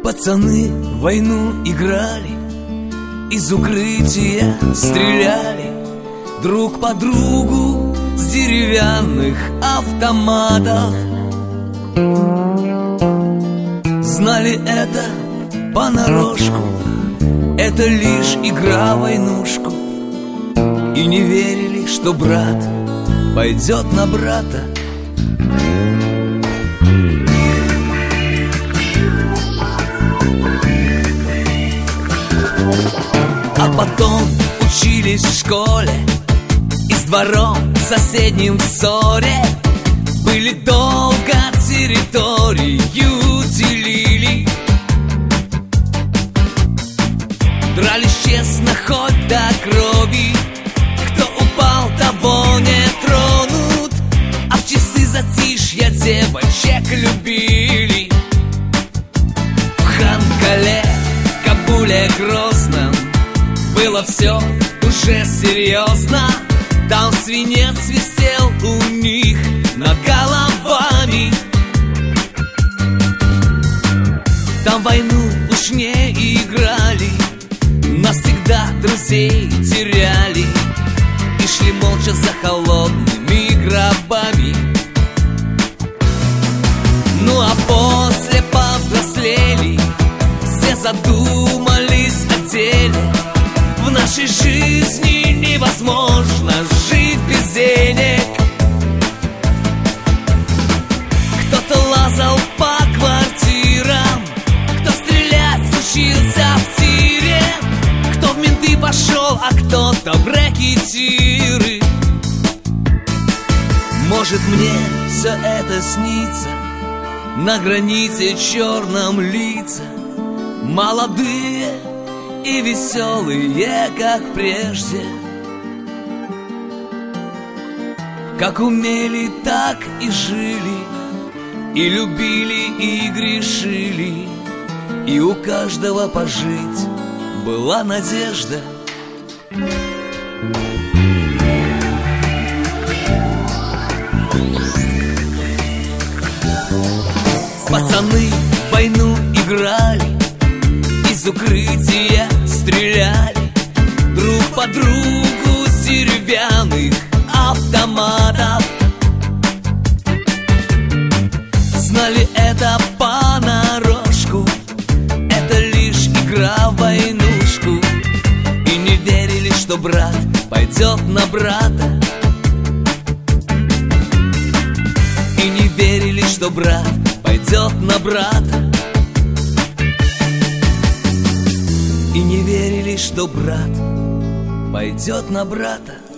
Пацаны в войну играли, из укрытия стреляли друг по другу с деревянных автоматов. Знали это понарошку, это лишь игра в войнушку, и не верили, что брат пойдет на брата. А потом учились в школе и с двором соседним в ссоре. Были долго, территорию делили, дрались честно хоть до крови. Кто упал, того не тронут, а в часы затишья девочек любили. В Ханкале, Кабуле, Грозном было все уже серьезно. Там свинец свистел у них над головами. Там войну уж не играли, навсегда друзей теряли и шли молча за холодными гробами. Ну а после повзрослели, все задумались о деле. В нашей жизни невозможно жить без денег. Кто-то лазал по квартирам, кто стрелять учился в тире, кто в менты пошел, а кто-то в рэкетиры. Может, мне все это снится, на границе черном лица, молодые и веселые, как прежде. Как умели, так и жили, и любили, и грешили, и у каждого пожить была надежда. Пацаны в войну играли, из укрытия стреляли друг по другу с деревянных автоматов. Знали это понарошку, это лишь игра в войнушку, и не верили, что брат пойдет на брата. И не верили, что брат пойдет на брата. И не верили, что брат пойдет на брата.